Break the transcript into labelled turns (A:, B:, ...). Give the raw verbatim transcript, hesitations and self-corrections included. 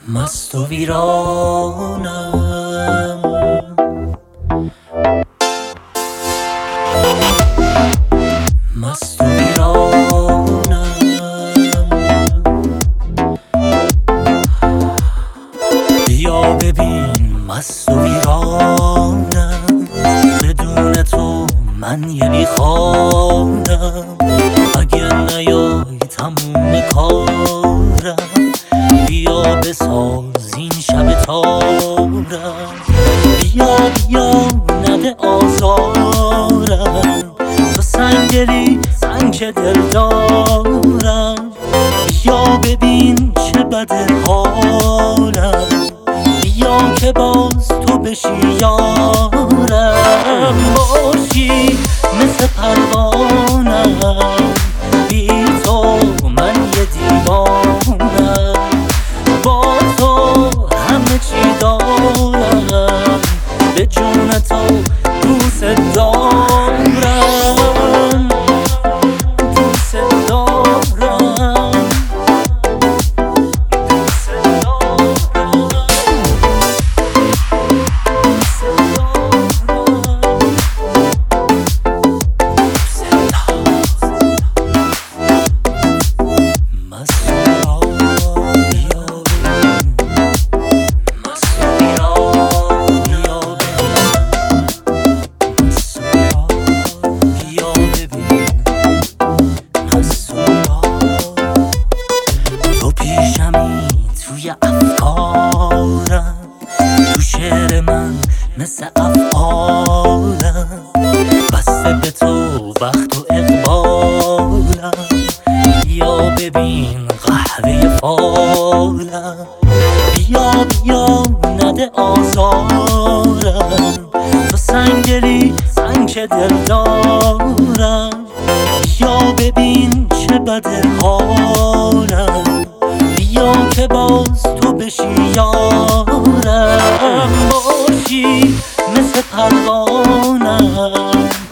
A: مست و ویرانم، مست و ویرانم. بیا ببین مست و ویرانم، بدون تو من یه بیخوانم. اگه نیای تموم کارم، بیا بساز این شب تارم. بیا بیا نده آزارم، تو سنگری سنگ دل دارم. بیا ببین چه بده حالم، بیا که باز تو بشی یارم. باشی مثل پروانم، بی تو من یه دیوانم. با تو همه چی دارم، به جون تو دوست دارم، دوست دارم، دوست دارم، دوست دارم. مست توی افکارم، تو شعر من مثل افعالم. بسته به تو وقت و اقبالم، بیا ببین قهوه فالم. بیا بیا نده آزارم، تو سنگری سنگ دل دارم. بیا ببین چه بده حالم، بیا که باز تو بشی یارم. باشی مثل پروانم،